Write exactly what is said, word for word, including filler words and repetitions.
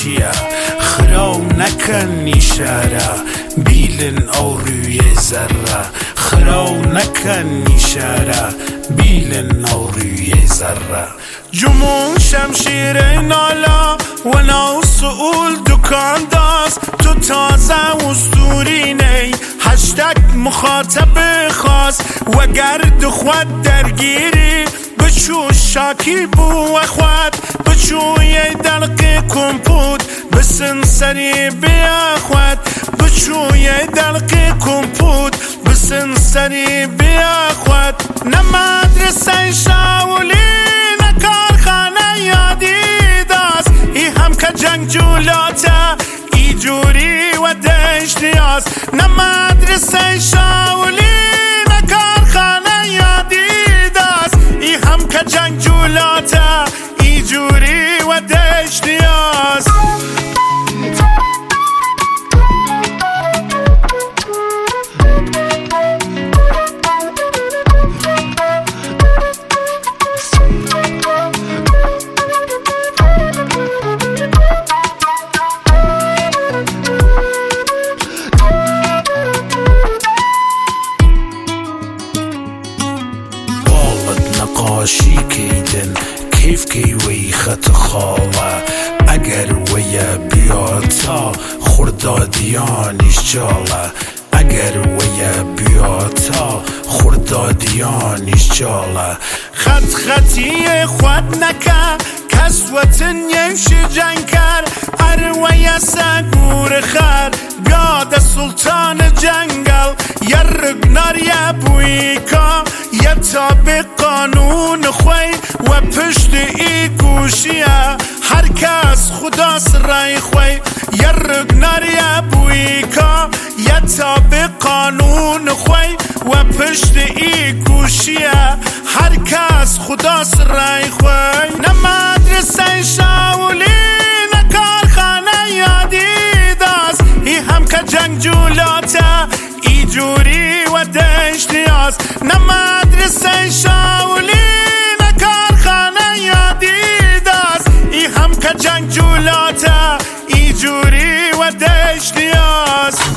گوشیه خرا نکن نیشاره بیلن او روی ذره خرا نکن نیشاره بیلن او روی ذره جمون شمشیر نالا و نو سئول دکان داست تو تازه اسطوری نی هشتگ مخاطب خاص و گرد خود درگیری بچو شاکی بو اخوات بچو یه دلق کمپود بسن سری بی اخوات بچو یه دلق کمپود بسن سری بی اخوات نه مدرسه شاولی نه کارخانه یادی داست ای هم که جنگ جولاته ای جوری و دشتیاز نه مدرسه شاولی نه کارخانه یادی داست ای هم که جنگ جولاته ای جوری و دشتیاز نقاشی کیدن کیف کی وی خط خواه اگر وی بیاتا خردادیانش جاله اگر وی بیاتا خردادیانش جاله خط خطی خود نکه کس وطن یمش جنگ کر اروی سگور خر بیاد سلطان جنگل یرگ نار یا بویکا یا تابع قانون خوی و پشت ای گوشیه هر کس خدا سرای خوی یرگ نار یا بویکا یا تابع قانون خوی و پشت ای گوشیه هر کس خدا سرای خوی نه مدرسه شاولی نه کارخانه یادی داست ای هم که جنگ جولاته ای جوری و دشتیاز نه مدرسه شاولی نه کارخانه یادی داست ای هم که جنگ جولاته ای جوری و دشتیاز